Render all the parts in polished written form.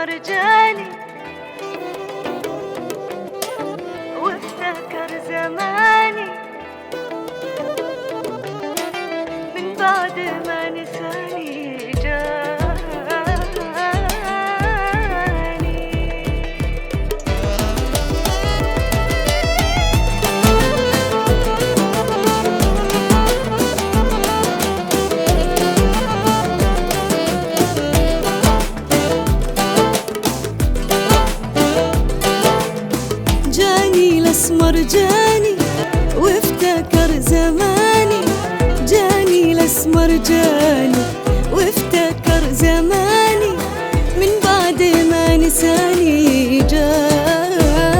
الأسمر جاني وافتكر زماني من بعد ما نساني جاني. الأسمر جاني وافتكر زماني، جاني الأسمر جاني وافتكر زماني من بعد ما نساني جاني.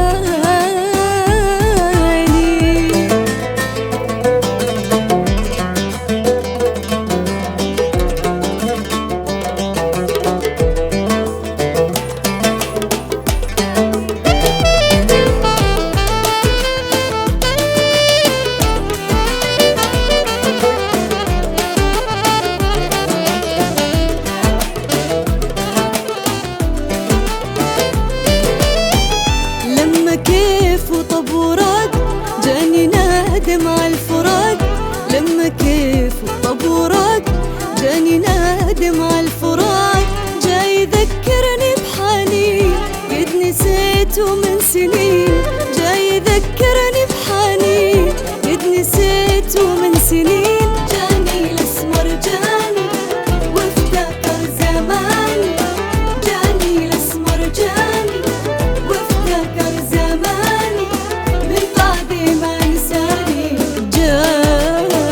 كيف وطبورات جاني نادم على الفراق، لما كيف وطبورات جاني نادم على الفراق، جاي يذكرني بحنين قد نسيته من سنين، جاي يذكرني بحنين قد نسيته من سنين. جاني الأسمر جاني وافتكر زماني، جاني الأسمر جاني وافتكر زماني من بعد ما نساني جاني.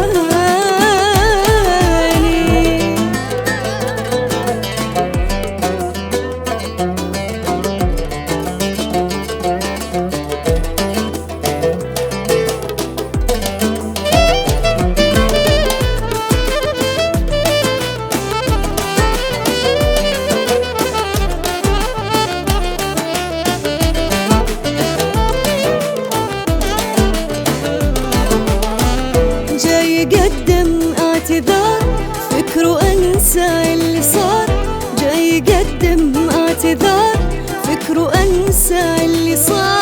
يقدم اعتذار فكره انسى اللي صار، جاي يقدم اعتذار فكره انسى اللي صار.